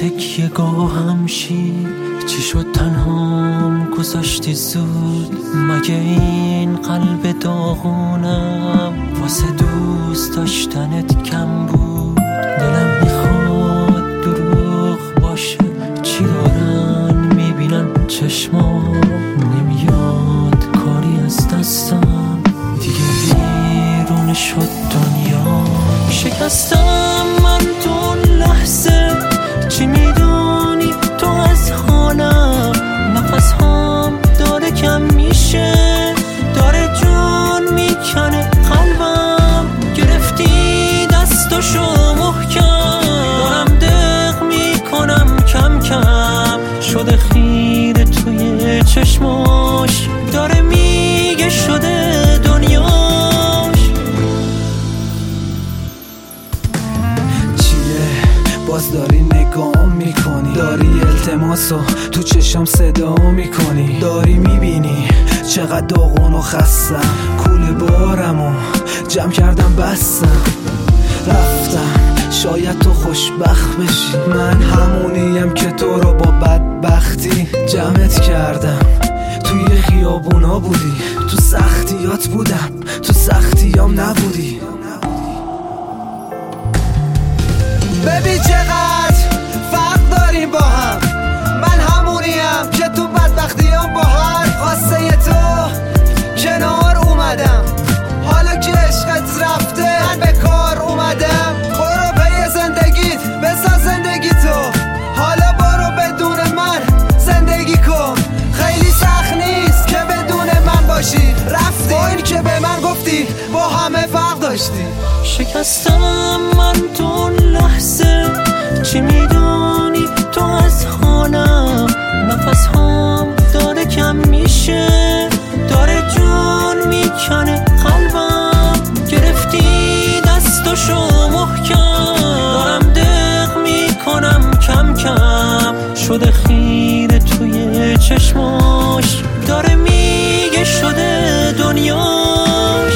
تکیه گاهم شی، چی شد تنهام گذاشتی زود؟ مگه این قلب داغونم واسه دوست داشتنت کم بود؟ دلم میخواد دروغ باشه، چی دارن میبینن چشمام؟ نمیاد کاری از دستم، دیگه بیرون شد دنیا. شکستم من تو اون لحظه، چی میدونی تو از حالم؟ نفس هم داره کم میشه، داره جون میکنه قلبم. گرفتی دستاشو محکم، دارم دق میکنم کم کم. شده خیره توی چشماش، داره میگه شده دنیاش. باز داری نگاه میکنی، داری التماسو تو چشم صدا میکنی، داری میبینی چقدر داغون و خستم. کول بارمو جمع کردم بستم، رفتم شاید تو خوشبخت بشی. من همونیم که تو رو با بدبختی جمعت کردم. توی خیابونا بودی، تو سختیات بودم، تو سختیام نبودی. ببین چقدر فرق داریم با هم، من همونیم که تو بدبختیام با هر خواسته تو کنار اومدم. حالا که عشقت رفته من به کار اومدم. برو پی زندگیت، بساز زندگی تو، حالا برو بدون من زندگی کن. خیلی سخت نیست که بدون من باشی، رفتی با این که به من گفتی با همه فرق داشتی. شکستم من تو اون لحظه، چی میدونی تو از حالم؟ نفس هم داره کم میشه، داره جون میکنه قلبم. گرفتی دستاشو محکم، دارم دق میکنم کم کم. شده خیره توی چشماش، داره میگه شده دنیاش.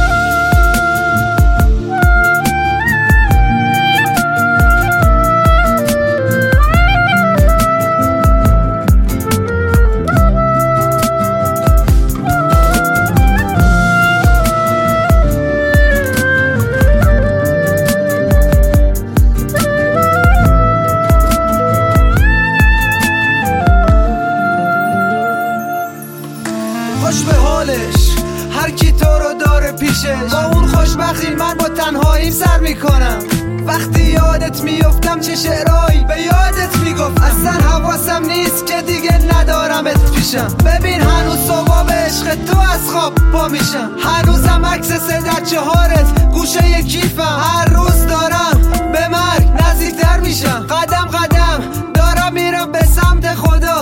خوش به حالش هر کی تو رو داره پیشش، با اون خوشبختی من با تنهاییم سر میکنم. وقتی یادت میفتم چه شعرهایی به یادت میگفت، اصلا حواسم نیست که دیگه ندارمت پیشم. ببین هنوز صبح به عشق تو از خواب پا میشم، هنوزم عکس 3-4 گوشه کیفم. هر روز دارم به مرگ نزدیکتر میشم، قدم قدم دارم میرم به سمت خدا.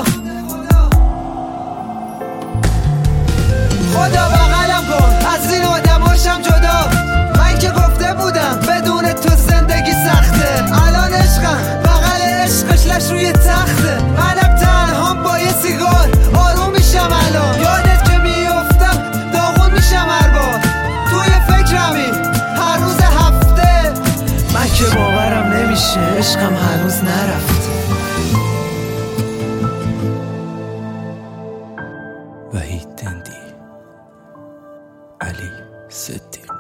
خدا بغلم کن از این آدماشم جدا. من که گفته بودم بدون تو زندگی سخته، الان عشقم بغل عشقش لش روی تخته. منم تنهام با یه سیگار آروم میشم الان. یادت که میفتم داغون میشم هر بار، توی فکرمی هر روز هفته. من که باورم نمیشه عشقم هنوز نرفته. وحید دندی، علی صدیق.